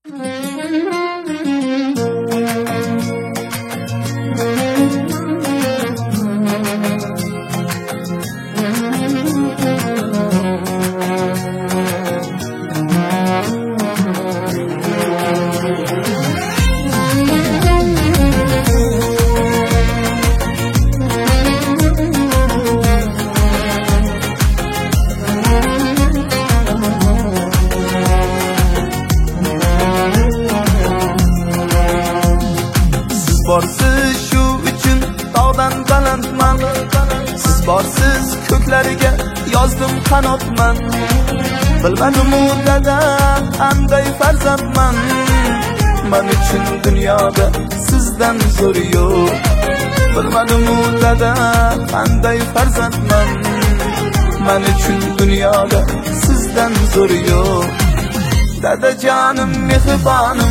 Borsiz shu uchun tog'dan balandman, siz borsiz ko'klarga yozdim qanotman. Bilmadim u dada qanday farzandman, men uchun dunyoda sizdan zo'r yo'q. Bilmadim u dada qanday farzandman, men uchun dunyoda sizdan zo'r yo'q. Dadajonim mehribonim,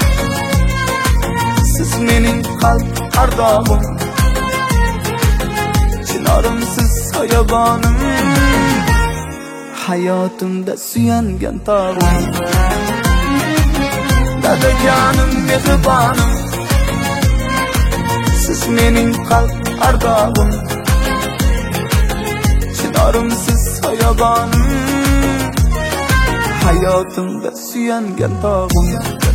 siz mening qalb ardog'im, chinorimsiz soyabonim, hayotimda suyangan tog'im. Dadajonim mehribonim, siz mening qalb ardog'im, chinorimsiz soyabonim, hayotimda suyangan tog'im.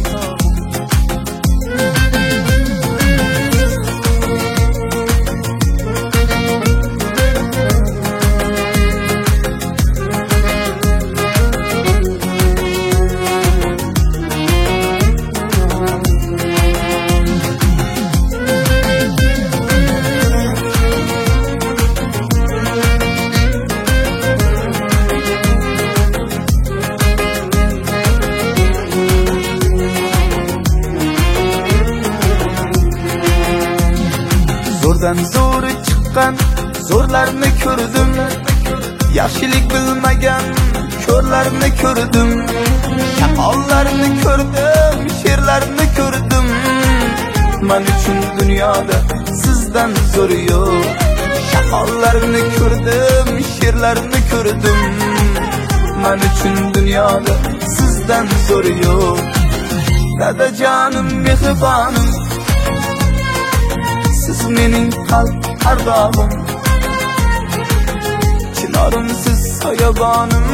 Zo'rdan zo'ri chiqqan zo'rlarni ko'rdim, yaxshilik bilmagan ko'rlarni ko'rdim, shaqollarni ko'rdim, sherlarni ko'rdim. Men uchun dunyoda sizdan zo'r yo'q. Shaqollarni ko'rdim, sherlarni ko'rdim, men uchun dunyoda sizdan zo'r yo'q. Dadajonim mehribonim, siz mening qalb ardog'im, chinorimsiz soyabonim,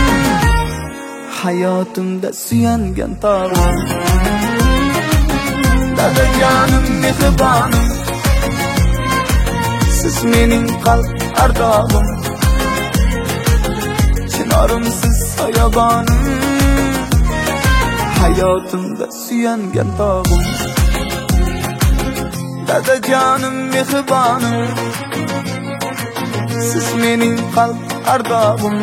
hayotimda suyangan tog'im. Dadajonim mehribonim, siz mening qalb ardog'im, chinorimsiz soyabonim, hayotimda suyangan tog'im. Dadajonim mehribonim, siz mening qalb ardog'im,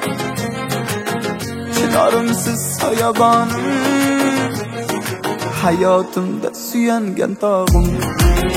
chinorimsiz soyabonim, hayotimda suyangan tog'im.